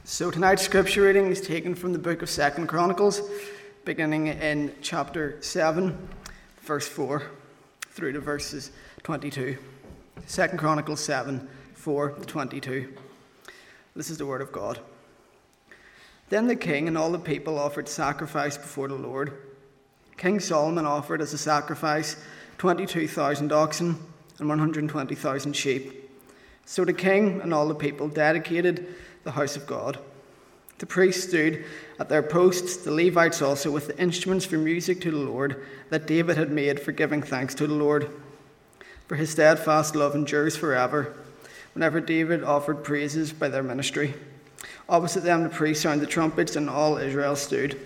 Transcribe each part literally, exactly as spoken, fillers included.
So tonight's scripture reading is taken from the book of Second Chronicles, beginning in chapter seven, verse four, through to verses twenty-two. Second Chronicles seven, four to twenty-two. This is the word of God. Then the king and all the people offered sacrifice before the Lord. King Solomon offered as a sacrifice twenty-two thousand oxen and one hundred twenty thousand sheep. So the king and all the people dedicated the house of God. The priests stood at their posts, the Levites also, with the instruments for music to the Lord that David had made for giving thanks to the Lord. For his steadfast love endures forever, whenever David offered praises by their ministry. Opposite them the priests sounded the trumpets, and all Israel stood.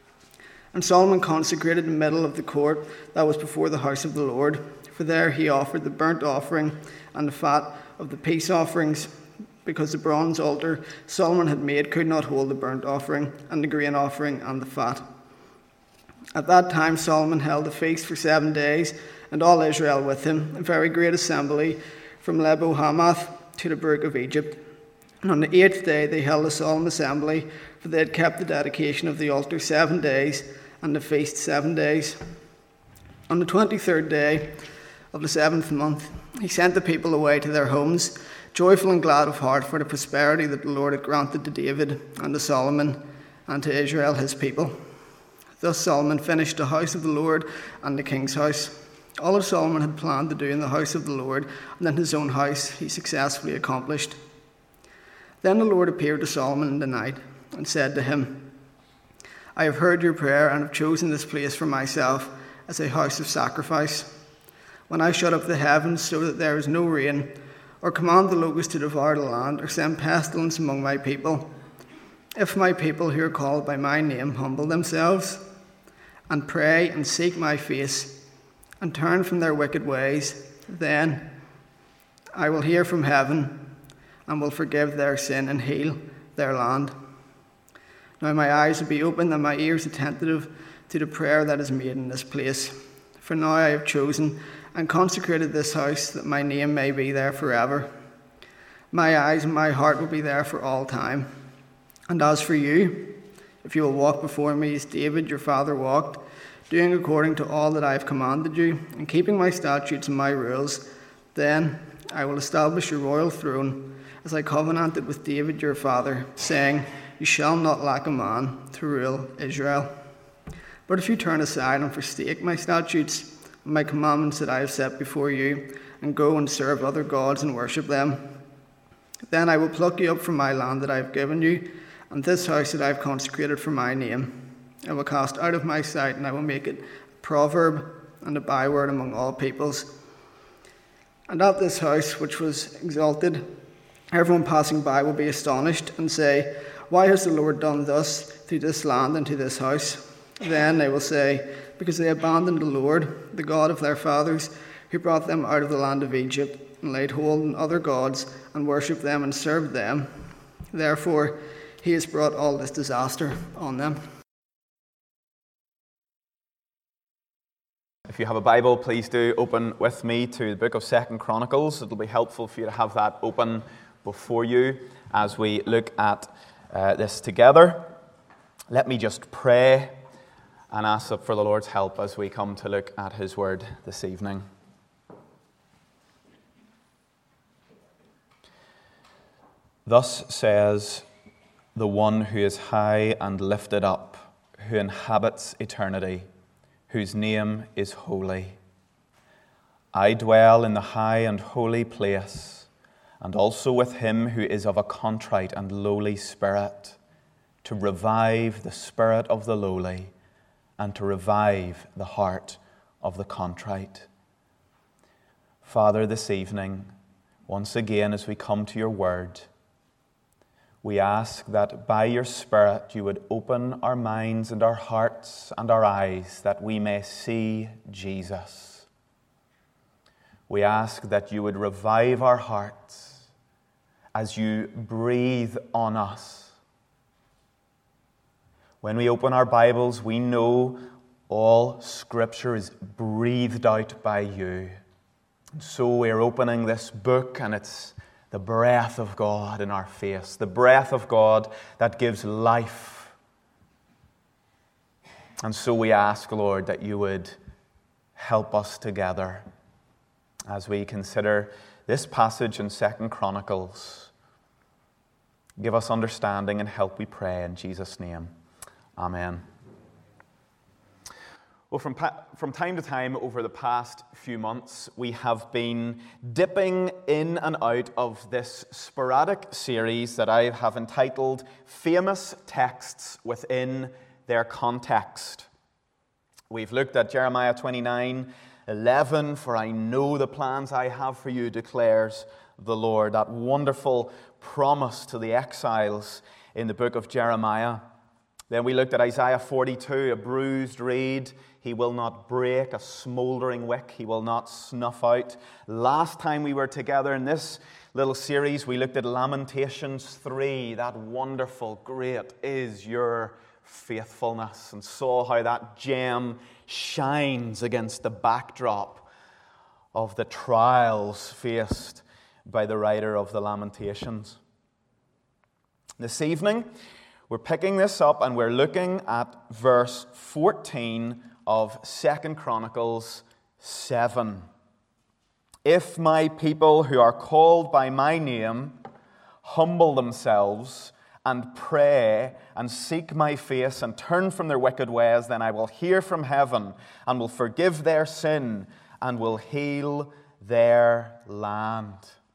And Solomon consecrated the middle of the court that was before the house of the Lord, for there he offered the burnt offering and the fat of the peace offerings, because the bronze altar Solomon had made could not hold the burnt offering and the grain offering and the fat. At that time Solomon held a feast for seven days, and all Israel with him, a very great assembly from Lebo Hamath to the brook of Egypt. And on the eighth day they held a solemn assembly, for they had kept the dedication of the altar seven days, and the feast seven days. On the twenty-third day of the seventh month he sent the people away to their homes, joyful and glad of heart for the prosperity that the Lord had granted to David and to Solomon and to Israel his people. Thus Solomon finished the house of the Lord and the king's house. All that Solomon had planned to do in the house of the Lord and in his own house he successfully accomplished. Then the Lord appeared to Solomon in the night and said to him, I have heard your prayer and have chosen this place for myself as a house of sacrifice. When I shut up the heavens so that there is no rain, or command the locusts to devour the land, or send pestilence among my people, if my people who are called by my name humble themselves, and pray and seek my face, and turn from their wicked ways, then I will hear from heaven, and will forgive their sin and heal their land. Now my eyes will be open and my ears attentive to the prayer that is made in this place. For now I have chosen and consecrated this house, that my name may be there forever. My eyes and my heart will be there for all time. And as for you, if you will walk before me as David your father walked, doing according to all that I have commanded you, and keeping my statutes and my rules, then I will establish your royal throne, as I covenanted with David your father, saying, you shall not lack a man to rule Israel. But if you turn aside and forsake my statutes, my commandments that I have set before you, and go and serve other gods and worship them, then I will pluck you up from my land that I have given you, and this house that I have consecrated for my name. I will cast out of my sight, and I will make it a proverb and a byword among all peoples. And at this house which was exalted, everyone passing by will be astonished, and say, why has the Lord done thus to this land and to this house? Then they will say, because they abandoned the Lord, the God of their fathers, who brought them out of the land of Egypt, and laid hold on other gods, and worshipped them and served them. Therefore he has brought all this disaster on them. If you have a Bible, please do open with me to the book of Second Chronicles. It'll be helpful for you to have that open before you as we look at uh, this together. Let me just pray and ask for the Lord's help as we come to look at his word this evening. Thus says the one who is high and lifted up, who inhabits eternity, whose name is holy. I dwell in the high and holy place, and also with him who is of a contrite and lowly spirit, to revive the spirit of the lowly, and to revive the heart of the contrite. Father, this evening, once again as we come to your word, we ask that by your Spirit you would open our minds and our hearts and our eyes that we may see Jesus. We ask that you would revive our hearts as you breathe on us. When we open our Bibles, we know all Scripture is breathed out by you. And so we're opening this book, and it's the breath of God in our face, the breath of God that gives life. And so we ask, Lord, that you would help us together as we consider this passage in Second Chronicles. Give us understanding and help, we pray, in Jesus' name. Amen. Well, from, pa- from time to time over the past few months, we have been dipping in and out of this sporadic series that I have entitled Famous Texts Within Their Context. We've looked at Jeremiah twenty-nine eleven, for I know the plans I have for you, declares the Lord. That wonderful promise to the exiles in the book of Jeremiah. Then we looked at Isaiah forty-two, a bruised reed he will not break, a smouldering wick he will not snuff out. Last time we were together in this little series, we looked at Lamentations three, that wonderful, great is your faithfulness, and saw how that gem shines against the backdrop of the trials faced by the writer of the Lamentations. This evening, we're picking this up and we're looking at verse fourteen of Second Chronicles seven. If my people who are called by my name humble themselves and pray and seek my face and turn from their wicked ways, then I will hear from heaven and will forgive their sin and will heal their land.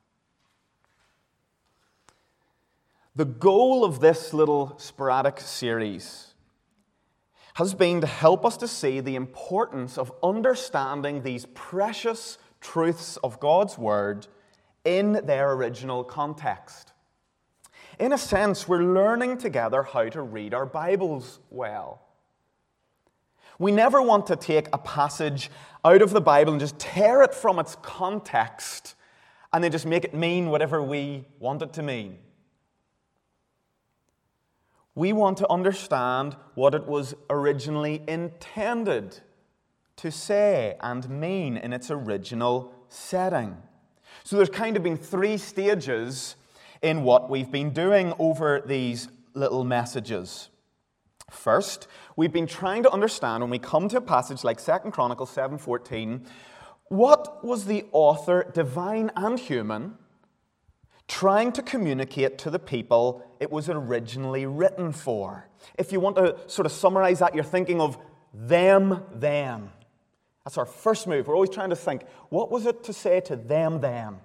The goal of this little sporadic series has been to help us to see the importance of understanding these precious truths of God's Word in their original context. In a sense, we're learning together how to read our Bibles well. We never want to take a passage out of the Bible and just tear it from its context and then just make it mean whatever we want it to mean. We want to understand what it was originally intended to say and mean in its original setting. So there's kind of been three stages in what we've been doing over these little messages. First, we've been trying to understand, when we come to a passage like Second Chronicles seven fourteen, what was the author, divine and human, trying to communicate to the people it was originally written for. If you want to sort of summarize that, you're thinking of them then. That's our first move. We're always trying to think, what was it to say to them then?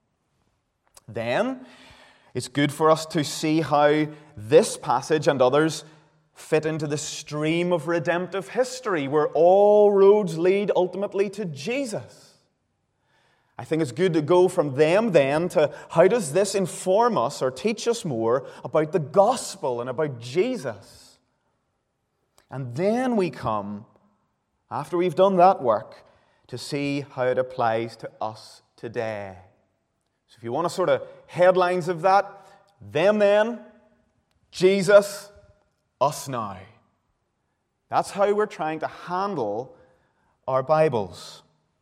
Then, it's good for us to see how this passage and others fit into the stream of redemptive history, where all roads lead ultimately to Jesus. I think it's good to go from them then to how does this inform us or teach us more about the gospel and about Jesus. And then we come, after we've done that work, to see how it applies to us today. So if you want a sort of headlines of that, them then, Jesus, us now. That's how we're trying to handle our Bibles.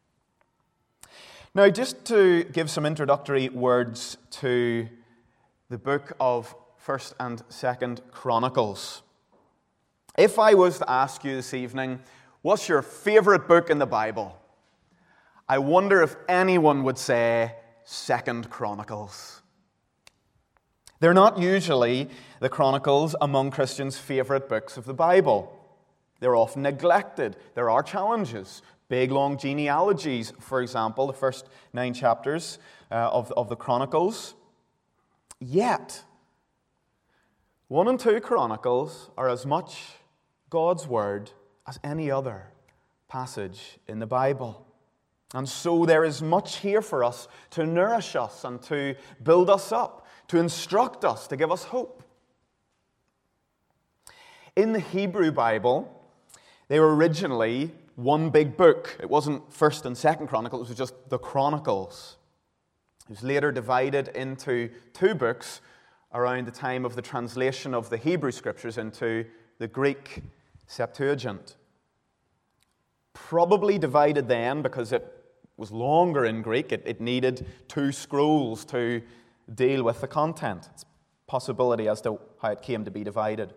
Now, just to give some introductory words to the book of First and Second Chronicles. If I was to ask you this evening, what's your favorite book in the Bible? I wonder if anyone would say Second Chronicles. They're not usually the Chronicles among Christians' favorite books of the Bible. They're often neglected. There are challenges. Big, long genealogies, for example, the first nine chapters uh, of, of the Chronicles. Yet, one and two Chronicles are as much God's Word as any other passage in the Bible. And so there is much here for us to nourish us and to build us up, to instruct us, to give us hope. In the Hebrew Bible, they were originally one big book. It wasn't First and Second Chronicles, it was just the Chronicles. It was later divided into two books around the time of the translation of the Hebrew Scriptures into the Greek Septuagint. Probably divided then because it was longer in Greek. It, it needed two scrolls to deal with the content. It's a possibility as to how it came to be divided.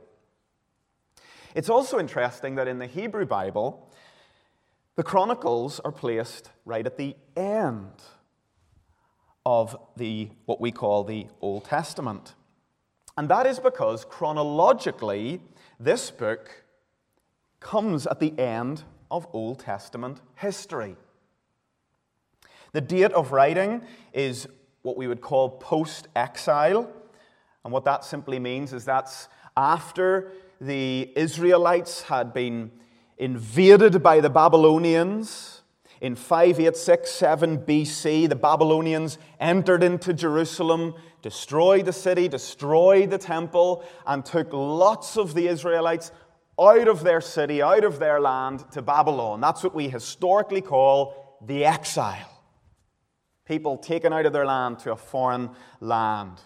It's also interesting that in the Hebrew Bible, the Chronicles are placed right at the end of the what we call the Old Testament. And that is because chronologically, this book comes at the end of Old Testament history. The date of writing is what we would call post-exile. And what that simply means is that's after the Israelites had been invaded by the Babylonians. In five eighty-six B C, the Babylonians entered into Jerusalem, destroyed the city, destroyed the temple, and took lots of the Israelites out of their city, out of their land, to Babylon. That's what we historically call the exile. People taken out of their land to a foreign land.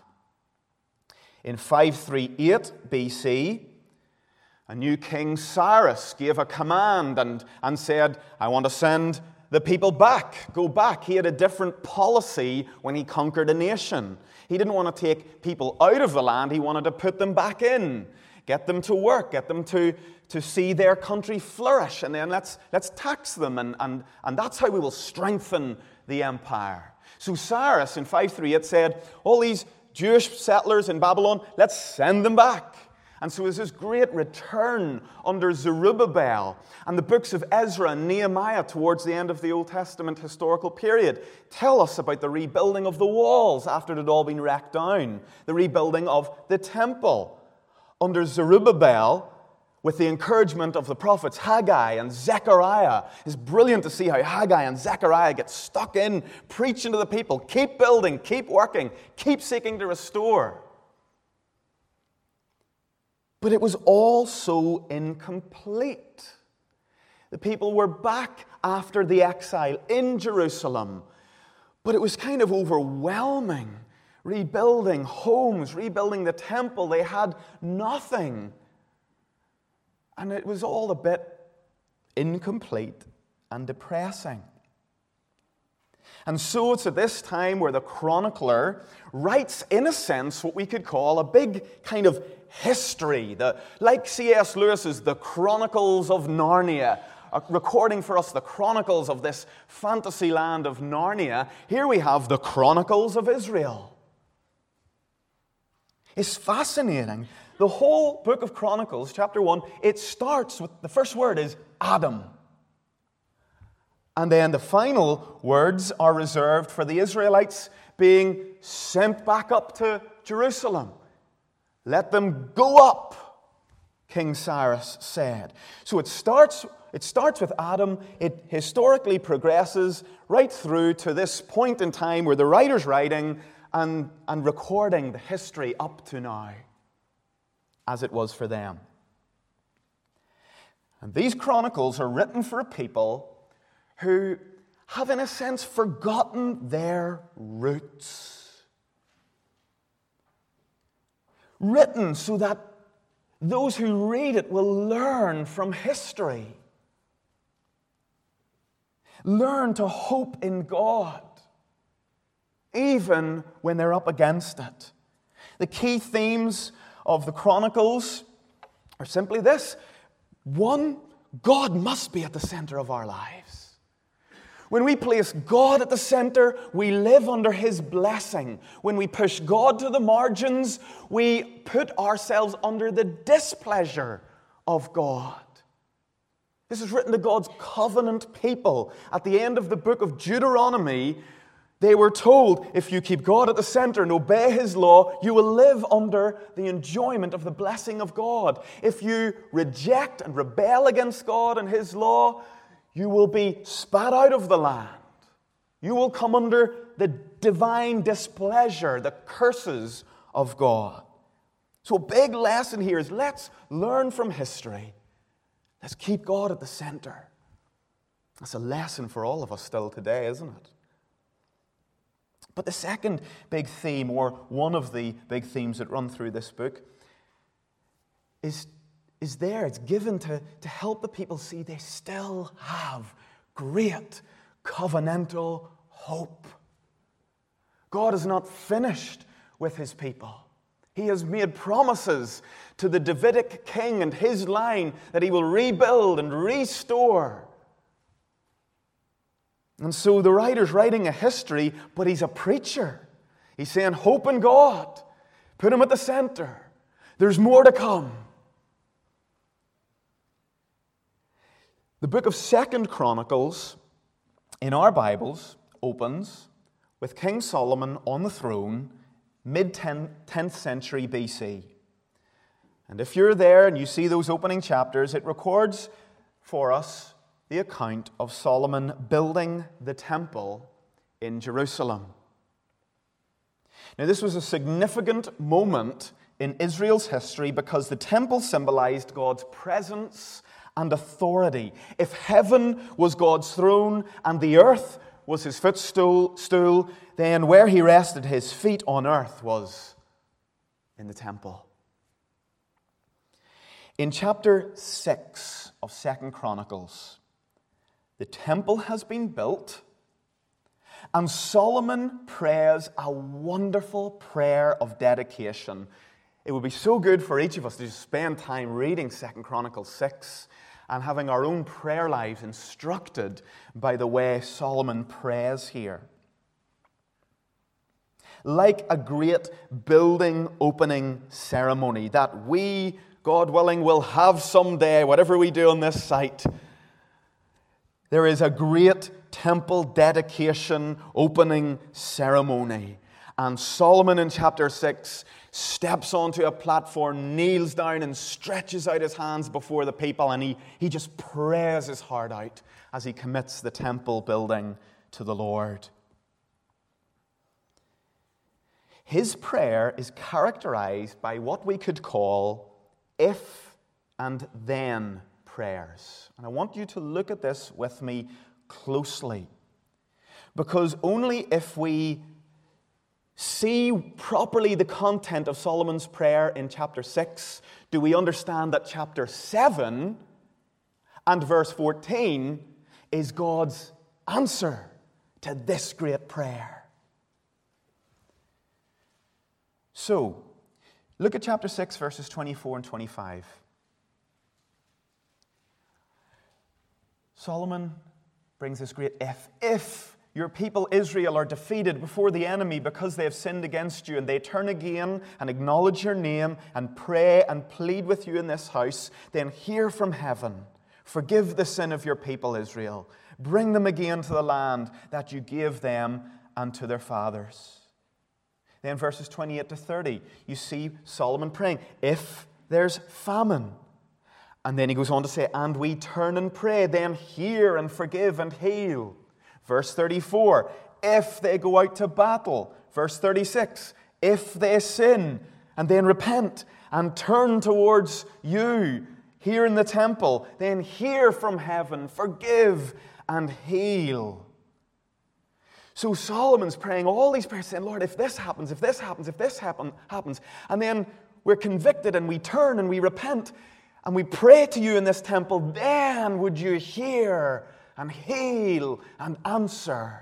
In five thirty-eight B C, a new king, Cyrus, gave a command and, and said, I want to send the people back, go back. He had a different policy when he conquered a nation. He didn't want to take people out of the land, he wanted to put them back in, get them to work, get them to, to see their country flourish, and then let's, let's tax them, and, and, and that's how we will strengthen the empire. So Cyrus in five thirty-eight said, all these Jewish settlers in Babylon, let's send them back. And so there's this great return under Zerubbabel, and the books of Ezra and Nehemiah towards the end of the Old Testament historical period tell us about the rebuilding of the walls after it had all been wrecked down, the rebuilding of the temple. Under Zerubbabel, with the encouragement of the prophets Haggai and Zechariah. It's brilliant to see how Haggai and Zechariah get stuck in, preaching to the people, keep building, keep working, keep seeking to restore. But it was all so incomplete. The people were back after the exile in Jerusalem, but it was kind of overwhelming. Rebuilding homes, rebuilding the temple, they had nothing. And it was all a bit incomplete and depressing. And so it's at this time where the chronicler writes, in a sense, what we could call a big kind of history. The, like C S Lewis's The Chronicles of Narnia, uh, recording for us the chronicles of this fantasy land of Narnia. Here we have the Chronicles of Israel. It's fascinating. The whole book of Chronicles, chapter one, it starts with, the first word is Adam. And then the final words are reserved for the Israelites being sent back up to Jerusalem. Let them go up, King Cyrus said. So it starts, it starts with Adam. It historically progresses right through to this point in time where the writer's writing and, and recording the history up to now, as it was for them. And these chronicles are written for a people who have, in a sense, forgotten their roots. Written so that those who read it will learn from history. Learn to hope in God, even when they're up against it. The key themes of the Chronicles are simply this. One, God must be at the center of our lives. When we place God at the center, we live under His blessing. When we push God to the margins, we put ourselves under the displeasure of God. This is written to God's covenant people. At the end of the book of Deuteronomy, they were told, if you keep God at the center and obey His law, you will live under the enjoyment of the blessing of God. If you reject and rebel against God and His law, you will be spat out of the land. You will come under the divine displeasure, the curses of God. So a big lesson here is let's learn from history. Let's keep God at the center. That's a lesson for all of us still today, isn't it? But the second big theme, or one of the big themes that run through this book, is, is there. It's given to, to help the people see they still have great covenantal hope. God is not finished with his people. He has made promises to the Davidic king and his line that he will rebuild and restore. And so the writer's writing a history, but he's a preacher. He's saying, hope in God. Put him at the center. There's more to come. The book of Second Chronicles in our Bibles opens with King Solomon on the throne, mid-tenth century B C. And if you're there and you see those opening chapters, it records for us the account of Solomon building the temple in Jerusalem. Now, this was a significant moment in Israel's history because the temple symbolized God's presence and authority. If heaven was God's throne and the earth was his footstool, stool, then where he rested his feet on earth was in the temple. In chapter six of Second Chronicles, the temple has been built, and Solomon prays a wonderful prayer of dedication. It would be so good for each of us to just spend time reading Second Chronicles six and having our own prayer lives instructed by the way Solomon prays here. Like a great building opening ceremony that we, God willing, will have someday, whatever we do on this site, there is a great temple dedication opening ceremony. And Solomon in chapter six steps onto a platform, kneels down and stretches out his hands before the people, and he, he just prays his heart out as he commits the temple building to the Lord. His prayer is characterized by what we could call if and then prayers. And I want you to look at this with me closely, because only if we see properly the content of Solomon's prayer in chapter six do we understand that chapter seven and verse fourteen is God's answer to this great prayer. So, look at chapter six, verses twenty-four and twenty-five. Solomon brings this great if. If your people Israel are defeated before the enemy because they have sinned against you, and they turn again and acknowledge your name and pray and plead with you in this house, then hear from heaven. Forgive the sin of your people Israel. Bring them again to the land that you gave them and to their fathers. Then verses twenty-eight to thirty, you see Solomon praying, if there's famine. And then he goes on to say, and we turn and pray, then hear and forgive and heal. Verse thirty-four, if they go out to battle. Verse thirty-six, if they sin and then repent and turn towards you here in the temple, then hear from heaven, forgive and heal. So Solomon's praying all these prayers saying, Lord, if this happens, if this happens, if this happen, happens, and then we're convicted and we turn and we repent and we pray to you in this temple, then would you hear and heal and answer.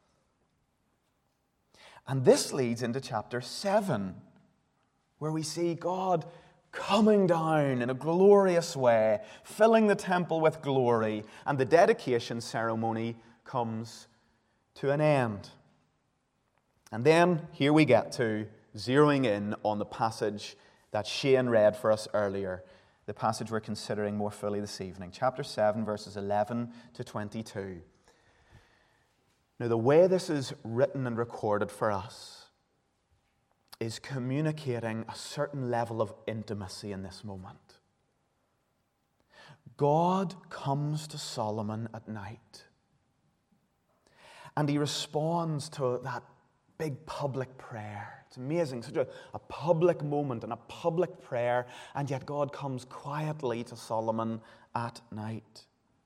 And this leads into chapter seven, where we see God coming down in a glorious way, filling the temple with glory, and the dedication ceremony comes to an end. And then here we get to zeroing in on the passage that Shane read for us earlier, the passage we're considering more fully this evening. Chapter seven, verses eleven to twenty-two. Now, the way this is written and recorded for us is communicating a certain level of intimacy in this moment. God comes to Solomon at night, and he responds to that big public prayer. It's amazing, such a, a public moment and a public prayer, and yet God comes quietly to Solomon at night.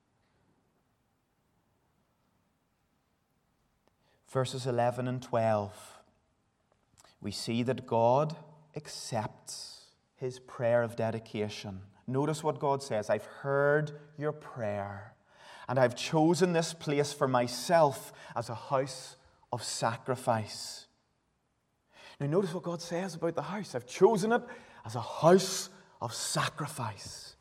Verses eleven and twelve, we see that God accepts his prayer of dedication. Notice what God says, I've heard your prayer, and I've chosen this place for myself as a house of sacrifice. Now notice what God says about the house. I've chosen it as a house of sacrifice.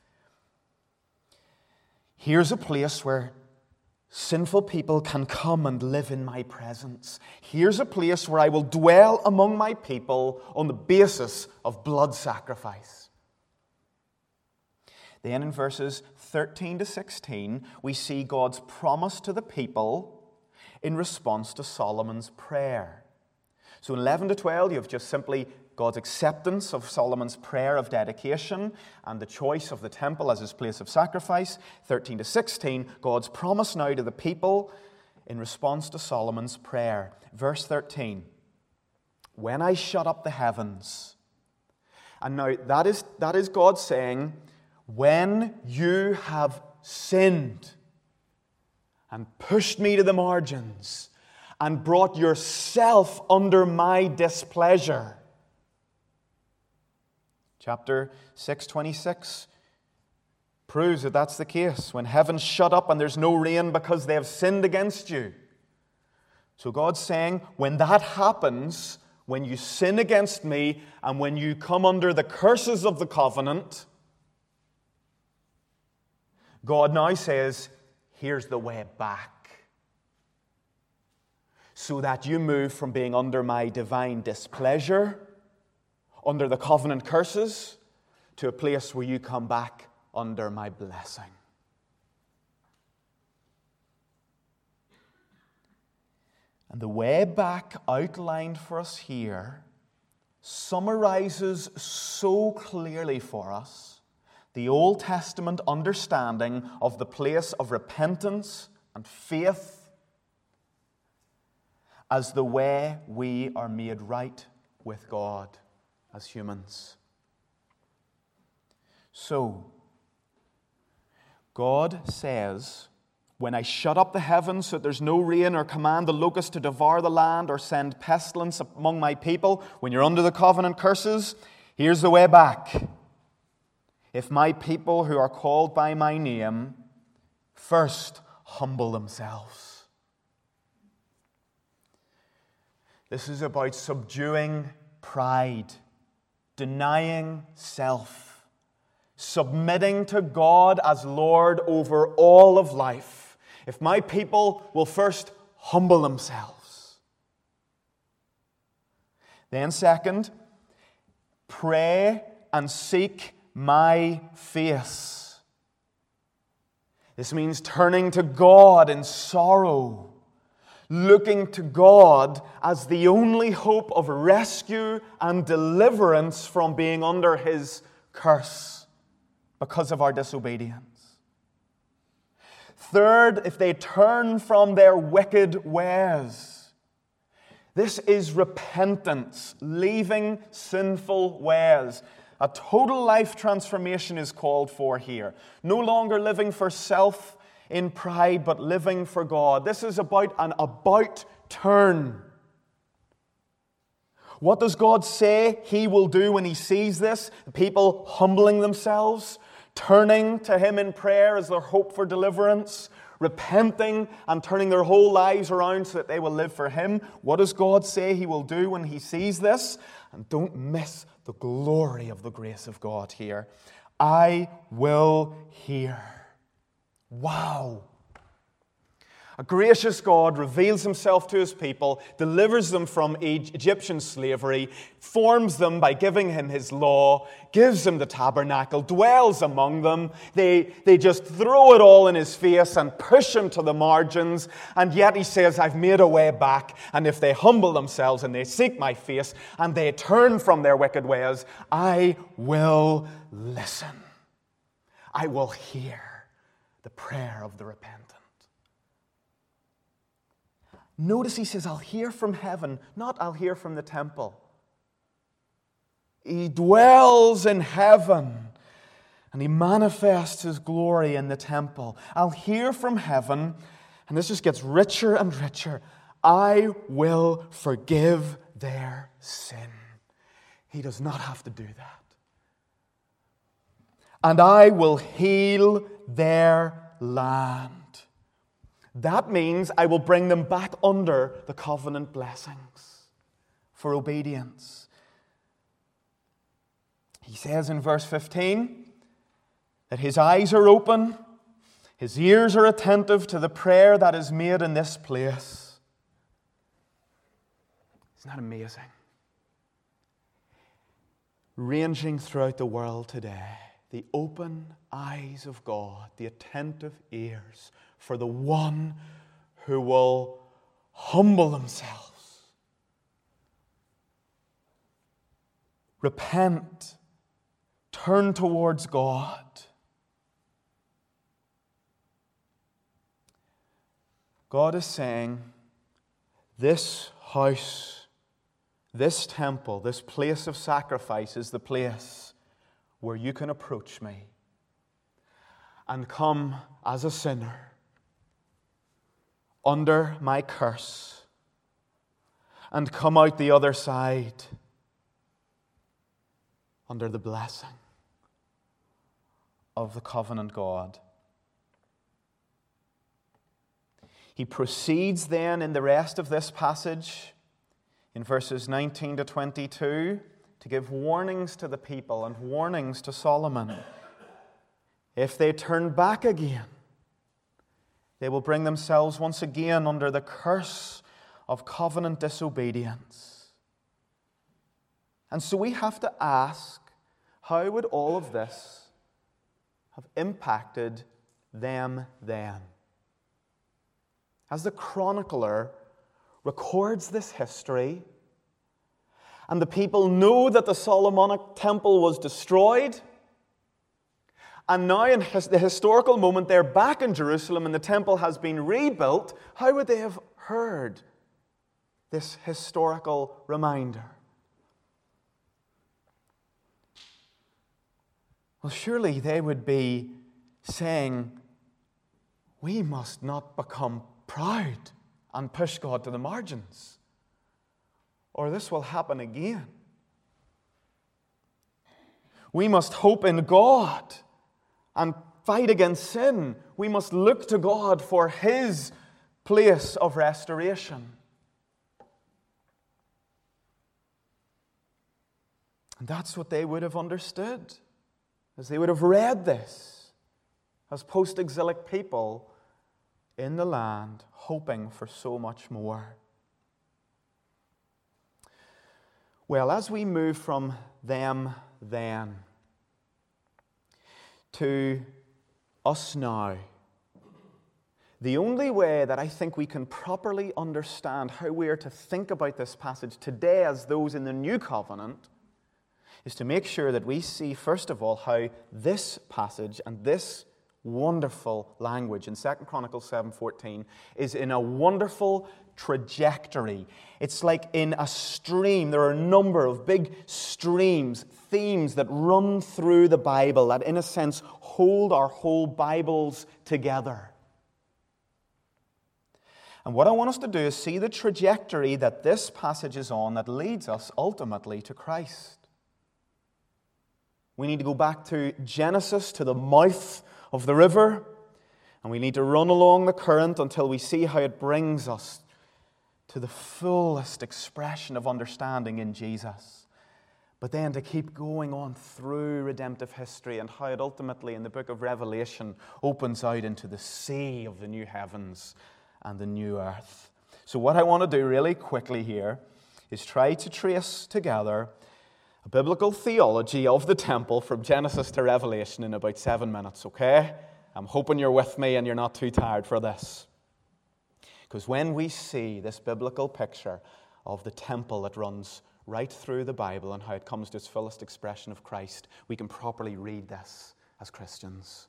Here's a place where sinful people can come and live in my presence. Here's a place where I will dwell among my people on the basis of blood sacrifice. Then in verses thirteen to sixteen, we see God's promise to the people in response to Solomon's prayer. So in eleven to twelve, you have just simply God's acceptance of Solomon's prayer of dedication and the choice of the temple as his place of sacrifice. thirteen to sixteen, God's promise now to the people in response to Solomon's prayer. Verse thirteen, when I shut up the heavens. And now that is, that is God saying, when you have sinned and pushed me to the margins and brought yourself under my displeasure. Chapter six twenty-six proves that that's the case. When heaven's shut up and there's no rain because they have sinned against you. So God's saying, when that happens, when you sin against me and when you come under the curses of the covenant, God now says, here's the way back. So that you move from being under my divine displeasure, under the covenant curses, to a place where you come back under my blessing. And the way back outlined for us here summarizes so clearly for us the Old Testament understanding of the place of repentance and faith as the way we are made right with God as humans. So, God says, when I shut up the heavens so that there's no rain, or command the locust to devour the land, or send pestilence among my people, when you're under the covenant curses, here's the way back. If my people who are called by my name first humble themselves. This is about subduing pride, denying self, submitting to God as Lord over all of life. If my people will first humble themselves. Then second, pray and seek my face. This means turning to God in sorrow, looking to God as the only hope of rescue and deliverance from being under His curse because of our disobedience. Third, if they turn from their wicked ways. This is repentance, leaving sinful ways. A total life transformation is called for here. No longer living for self in pride, but living for God. This is about an about turn. What does God say He will do when He sees this? The people humbling themselves, turning to Him in prayer as their hope for deliverance, repenting and turning their whole lives around so that they will live for Him. What does God say He will do when He sees this? And don't miss the glory of the grace of God here. I will hear. Wow. A gracious God reveals Himself to His people, delivers them from Egyptian slavery, forms them by giving Him His law, gives them the tabernacle, dwells among them. They, they just throw it all in His face and push Him to the margins. And yet He says, I've made a way back. And if they humble themselves and they seek my face and they turn from their wicked ways, I will listen. I will hear the prayer of the repentant. Notice He says, I'll hear from heaven, not I'll hear from the temple. He dwells in heaven and He manifests His glory in the temple. I'll hear from heaven, and this just gets richer and richer. I will forgive their sin. He does not have to do that. And I will heal their land. That means I will bring them back under the covenant blessings. for obedience. He says in verse fifteen that his eyes are open, his ears are attentive to the prayer that is made in this place. Isn't that amazing? Ranging throughout the world today, the open eyes of God, the attentive ears for the one who will humble themselves, repent, turn towards God. God is saying, this house, this temple, this place of sacrifice is the place where you can approach me and come as a sinner under my curse and come out the other side under the blessing of the covenant God. He proceeds then in the rest of this passage in verses nineteen to twenty-two to give warnings to the people and warnings to Solomon. If they turn back again, they will bring themselves once again under the curse of covenant disobedience. And so we have to ask, how would all of this have impacted them then? As the chronicler records this history, and the people know that the Solomonic temple was destroyed, and now in his, the historical moment they're back in Jerusalem and the temple has been rebuilt, how would they have heard this historical reminder? Well, surely they would be saying, we must not become proud and push God to the margins, or this will happen again. We must hope in God and fight against sin. We must look to God for His place of restoration. And that's what they would have understood as they would have read this as post-exilic people in the land, hoping for so much more. Well, as we move from them then to us now, the only way that I think we can properly understand how we are to think about this passage today as those in the New Covenant is to make sure that we see, first of all, how this passage and this wonderful language in Second Chronicles seven fourteen is in a wonderful trajectory. It's like in a stream. There are a number of big streams, themes that run through the Bible that, in a sense, hold our whole Bibles together. And what I want us to do is see the trajectory that this passage is on that leads us ultimately to Christ. We need to go back to Genesis, to the mouth of the river, and we need to run along the current until we see how it brings us to the fullest expression of understanding in Jesus. But then to keep going on through redemptive history and how it ultimately in the book of Revelation opens out into the sea of the new heavens and the new earth. So what I want to do really quickly here is try to trace together a biblical theology of the temple from Genesis to Revelation in about seven minutes, okay? I'm hoping you're with me and you're not too tired for this. Because when we see this biblical picture of the temple that runs right through the Bible and how it comes to its fullest expression of Christ, we can properly read this as Christians.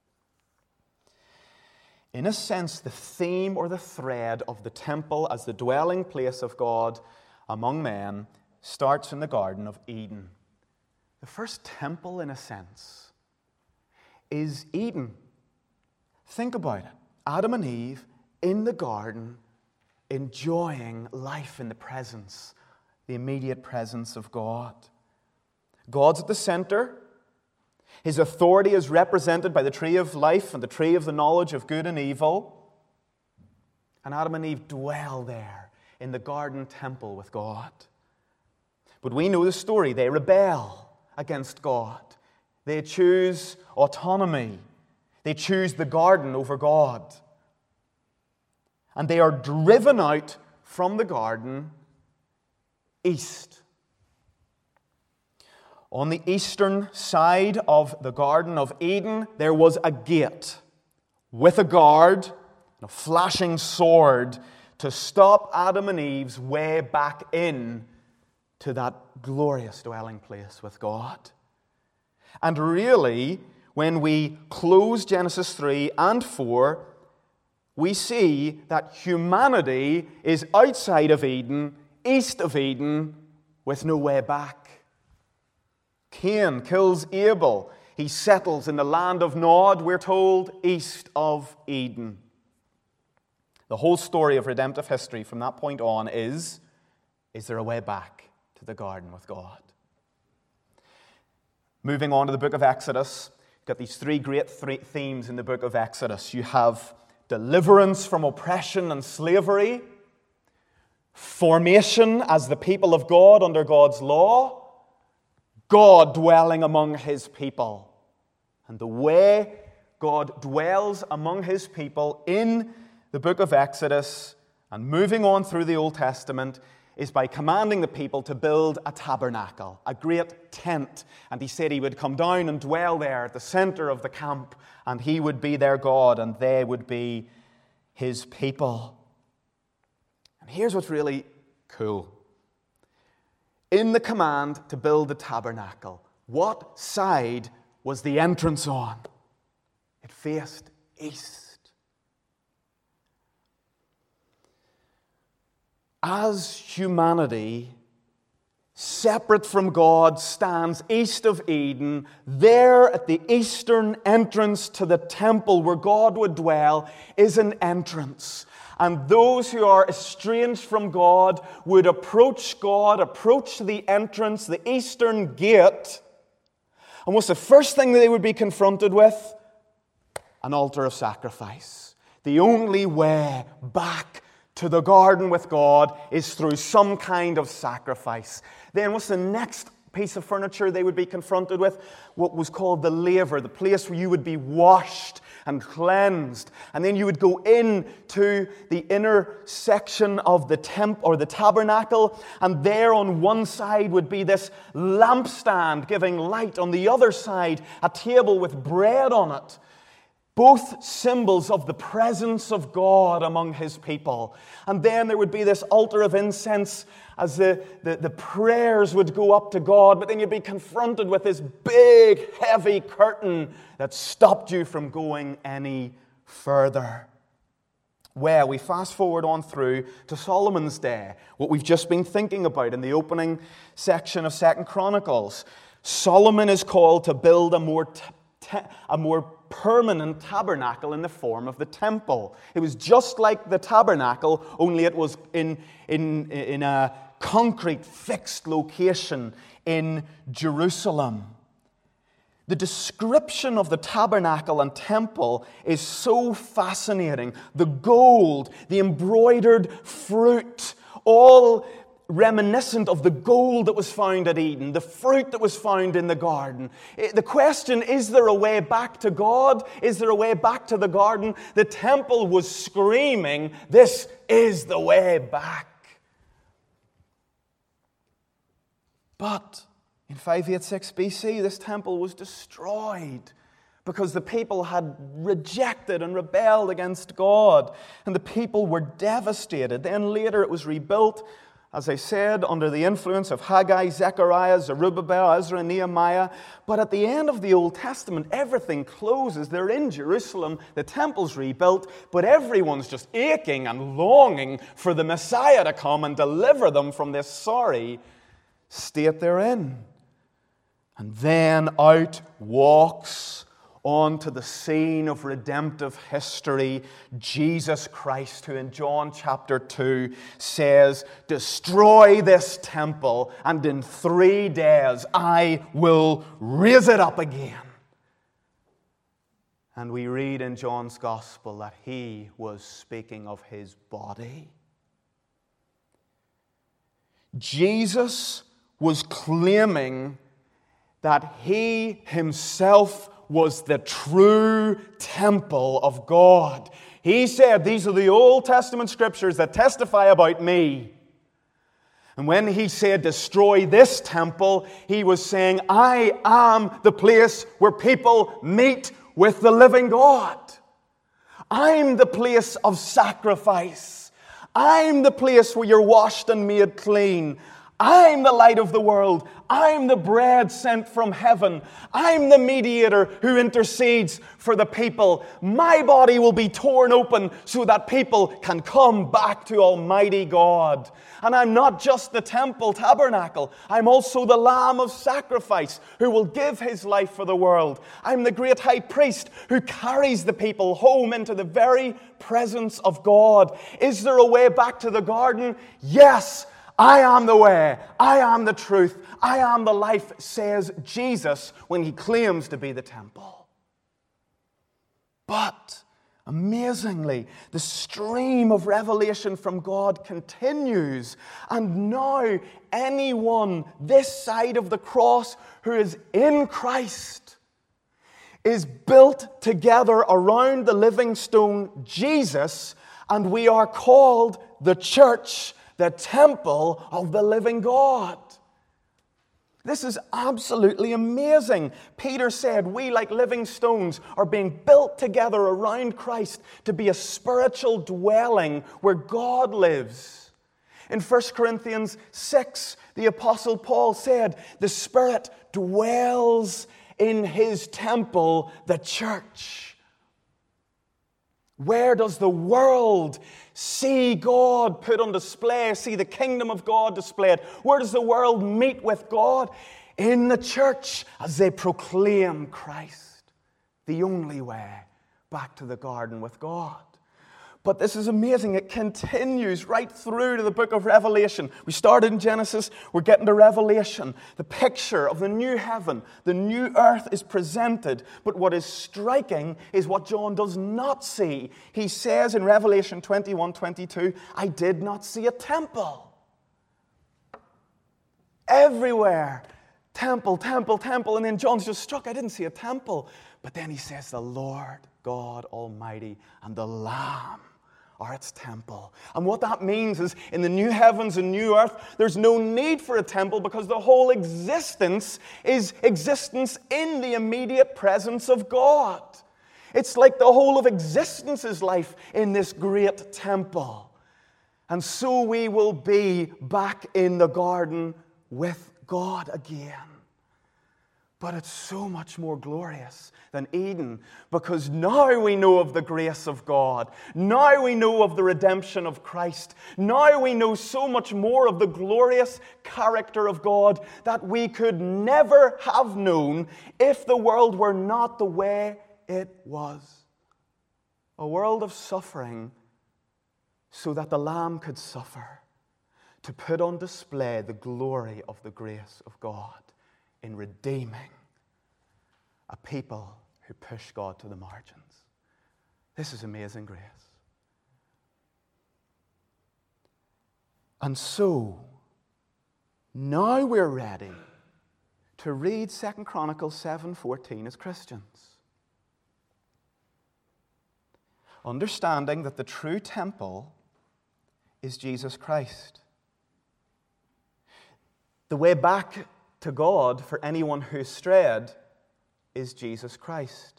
In a sense, the theme or the thread of the temple as the dwelling place of God among men starts in the Garden of Eden. The first temple, in a sense, is Eden. Think about it. Adam and Eve in the garden, enjoying life in the presence, the immediate presence of God. God's at the center. His authority is represented by the tree of life and the tree of the knowledge of good and evil. And Adam and Eve dwell there in the garden temple with God. But we know the story. They rebel against God. They choose autonomy. They choose the garden over God. And they are driven out from the garden east. On the eastern side of the Garden of Eden, there was a gate with a guard and a flashing sword to stop Adam and Eve's way back in to that glorious dwelling place with God. And really, when we close Genesis three and four, we see that humanity is outside of Eden, east of Eden, with no way back. Cain kills Abel. He settles in the land of Nod, we're told, east of Eden. The whole story of redemptive history from that point on is, is there a way back to the garden with God? Moving on to the book of Exodus, you've got these three great three themes in the book of Exodus. You have deliverance from oppression and slavery, formation as the people of God under God's law, God dwelling among His people. And the way God dwells among His people in the book of Exodus and moving on through the Old Testament is by commanding the people to build a tabernacle, a great tent. And He said He would come down and dwell there at the center of the camp, and He would be their God, and they would be His people. And here's what's really cool. In the command to build the tabernacle, what side was the entrance on? It faced east. As humanity, separate from God, stands east of Eden, there at the eastern entrance to the temple where God would dwell is an entrance. And those who are estranged from God would approach God, approach the entrance, the eastern gate. And what's the first thing that they would be confronted with? An altar of sacrifice. The only way back to the garden with God is through some kind of sacrifice. Then what's the next piece of furniture they would be confronted with? What was called the laver, the place where you would be washed and cleansed. And then you would go in to the inner section of the temple or the tabernacle, and there on one side would be this lampstand giving light. On the other side, a table with bread on it. Both symbols of the presence of God among His people. And then there would be this altar of incense as the, the, the prayers would go up to God. But then you'd be confronted with this big, heavy curtain that stopped you from going any further. Well, we fast forward on through to Solomon's day, what we've just been thinking about in the opening section of Second Chronicles. Solomon is called to build a more t- te- a more permanent tabernacle in the form of the temple. It was just like the tabernacle, only it was in, in, in a concrete, fixed location in Jerusalem. The description of the tabernacle and temple is so fascinating. The gold, the embroidered fruit, all reminiscent of the gold that was found at Eden, the fruit that was found in the garden. The question, is there a way back to God? Is there a way back to the garden? The temple was screaming, this is the way back. But in five eighty-six B C, this temple was destroyed because the people had rejected and rebelled against God, and the people were devastated. Then later it was rebuilt, as I said, under the influence of Haggai, Zechariah, Zerubbabel, Ezra, Nehemiah. But at the end of the Old Testament, everything closes. They're in Jerusalem, the temple's rebuilt, but everyone's just aching and longing for the Messiah to come and deliver them from this sorry state they're in. And then out walks onto the scene of redemptive history Jesus Christ, who in John chapter two says, destroy this temple, and in three days I will raise it up again. And we read in John's Gospel that He was speaking of His body. Jesus was claiming that he himself was the true temple of God. He said, these are the Old Testament scriptures that testify about me. And when he said, destroy this temple, he was saying, I am the place where people meet with the living God. I'm the place of sacrifice. I'm the place where you're washed and made clean. I'm the light of the world. I'm the bread sent from heaven. I'm the mediator who intercedes for the people. My body will be torn open so that people can come back to Almighty God. And I'm not just the temple tabernacle. I'm also the Lamb of sacrifice who will give his life for the world. I'm the great high priest who carries the people home into the very presence of God. Is there a way back to the garden? Yes. I am the way, I am the truth, I am the life, says Jesus when he claims to be the temple. But, amazingly, the stream of revelation from God continues, and now anyone this side of the cross who is in Christ is built together around the living stone, Jesus, and we are called the church, the temple of the living God. This is absolutely amazing. Peter said, we like living stones are being built together around Christ to be a spiritual dwelling where God lives. In First Corinthians six, the Apostle Paul said, the Spirit dwells in his temple, the church. Where does the world see God put on display, see the kingdom of God displayed? Where does the world meet with God? In the church, as they proclaim Christ, the only way back to the garden with God. But this is amazing. It continues right through to the book of Revelation. We started in Genesis. We're getting to Revelation. The picture of the new heaven, the new earth is presented. But what is striking is what John does not see. He says in Revelation twenty-one twenty-two, I did not see a temple. Everywhere. Temple, temple, temple. And then John's just struck. I didn't see a temple. But then he says the Lord God Almighty and the Lamb are its temple. And what that means is in the new heavens and new earth, there's no need for a temple because the whole existence is existence in the immediate presence of God. It's like the whole of existence is life in this great temple. And so we will be back in the garden with God again. But it's so much more glorious than Eden because now we know of the grace of God. Now we know of the redemption of Christ. Now we know so much more of the glorious character of God that we could never have known if the world were not the way it was. A world of suffering so that the Lamb could suffer, to put on display the glory of the grace of God in redeeming a people who push God to the margins. This is amazing grace. And so, now we're ready to read Second Chronicles seven fourteen as Christians. Understanding that the true temple is Jesus Christ. The way back to God for anyone who strayed is Jesus Christ.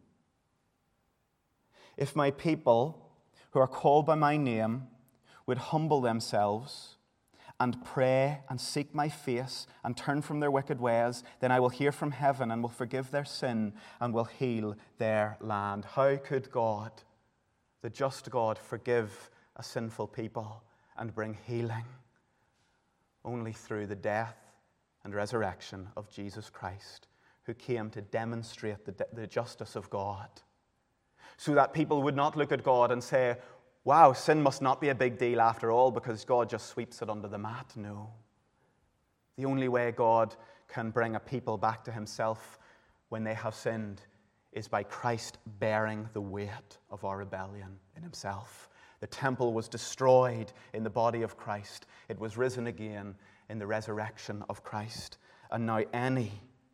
If my people who are called by my name would humble themselves and pray and seek my face and turn from their wicked ways, then I will hear from heaven and will forgive their sin and will heal their land. How could God, the just God, forgive a sinful people and bring healing? Only through the death and resurrection of Jesus Christ, who came to demonstrate the, the justice of God, so that people would not look at God and say, wow, sin must not be a big deal after all because God just sweeps it under the mat. No. The only way God can bring a people back to himself when they have sinned is by Christ bearing the weight of our rebellion in himself. The temple was destroyed in the body of Christ. It was risen again in the resurrection of Christ. And now any,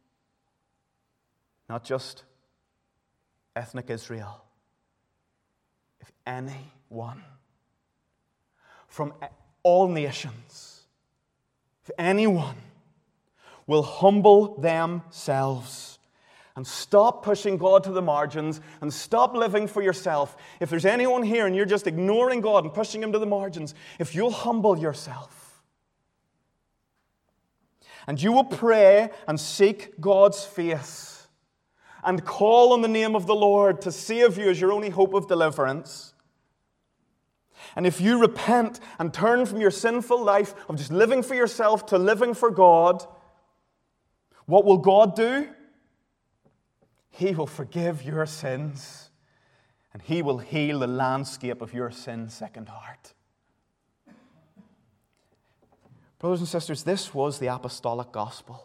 not just ethnic Israel, if anyone from all nations, if anyone will humble themselves and stop pushing God to the margins and stop living for yourself. If there's anyone here and you're just ignoring God and pushing Him to the margins, if you'll humble yourself and you will pray and seek God's face and call on the name of the Lord to save you as your only hope of deliverance, and if you repent and turn from your sinful life of just living for yourself to living for God, what will God do? He will forgive your sins, and He will heal the landscape of your sin-sickened heart. Brothers and sisters, this was the apostolic gospel.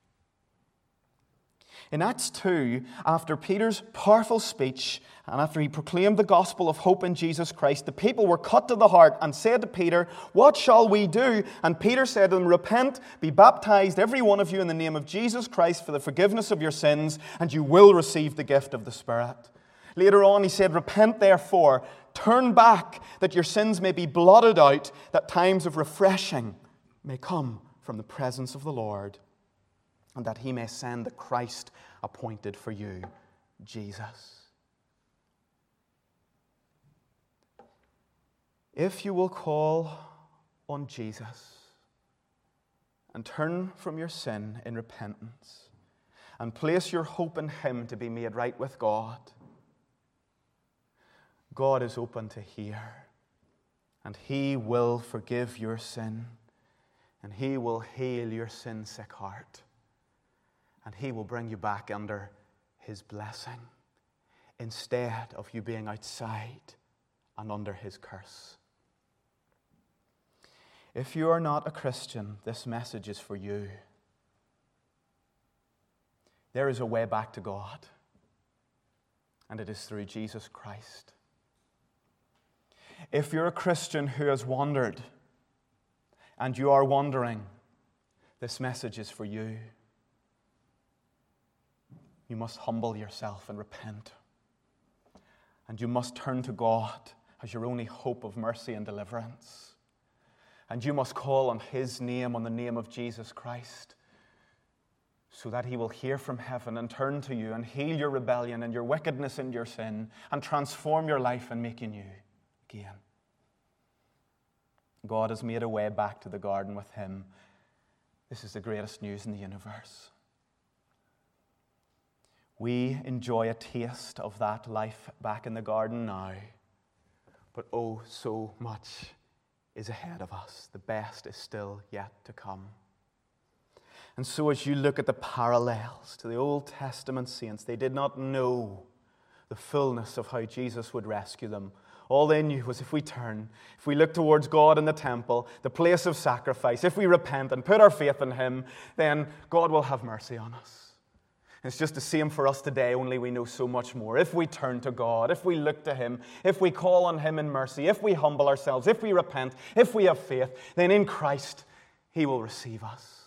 In Acts two, after Peter's powerful speech, and after he proclaimed the gospel of hope in Jesus Christ, the people were cut to the heart and said to Peter, "What shall we do?" And Peter said to them, "Repent, be baptized, every one of you, in the name of Jesus Christ for the forgiveness of your sins, and you will receive the gift of the Spirit." Later on, he said, "Repent therefore, turn back, that your sins may be blotted out, that times of refreshing may come from the presence of the Lord, and that He may send the Christ appointed for you, Jesus." If you will call on Jesus and turn from your sin in repentance and place your hope in Him to be made right with God, God is open to hear, and He will forgive your sin, and He will heal your sin-sick heart, and He will bring you back under His blessing instead of you being outside and under His curse. If you are not a Christian, this message is for you. There is a way back to God, and it is through Jesus Christ. If you're a Christian who has wandered, and you are wandering, this message is for you. You must humble yourself and repent. And you must turn to God as your only hope of mercy and deliverance. And you must call on His name, on the name of Jesus Christ, so that He will hear from heaven and turn to you and heal your rebellion and your wickedness and your sin and transform your life and make you new again. God has made a way back to the garden with Him. This is the greatest news in the universe. We enjoy a taste of that life back in the garden now, but oh, so much is ahead of us. The best is still yet to come. And so as you look at the parallels to the Old Testament saints, they did not know the fullness of how Jesus would rescue them. All they knew was if we turn, if we look towards God in the temple, the place of sacrifice, if we repent and put our faith in Him, then God will have mercy on us. It's just the same for us today, only we know so much more. If we turn to God, if we look to Him, if we call on Him in mercy, if we humble ourselves, if we repent, if we have faith, then in Christ He will receive us.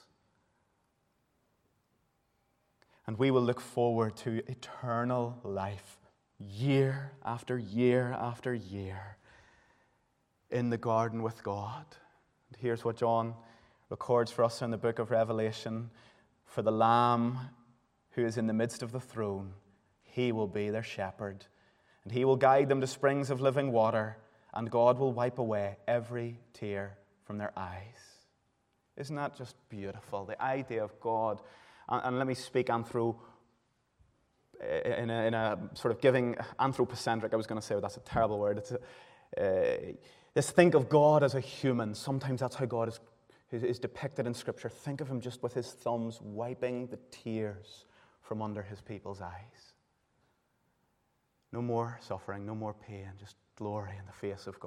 And we will look forward to eternal life, year after year after year, in the garden with God. And here's what John records for us in the book of Revelation. For the Lamb who is in the midst of the throne, He will be their shepherd, and He will guide them to springs of living water, and God will wipe away every tear from their eyes. Isn't that just beautiful? The idea of God, and, and let me speak anthro, in a, in a sort of giving anthropocentric, I was going to say, but that's a terrible word. It's a, uh, this think of God as a human. Sometimes that's how God is, is, is depicted in Scripture. Think of Him just with His thumbs wiping the tears from under His people's eyes. No more suffering, no more pain, just glory in the face of God.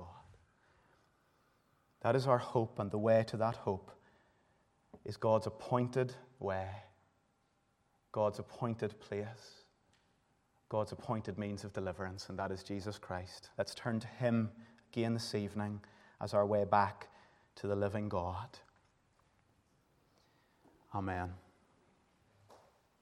That is our hope, and the way to that hope is God's appointed way, God's appointed place, God's appointed means of deliverance, and that is Jesus Christ. Let's turn to Him again this evening as our way back to the living God. Amen.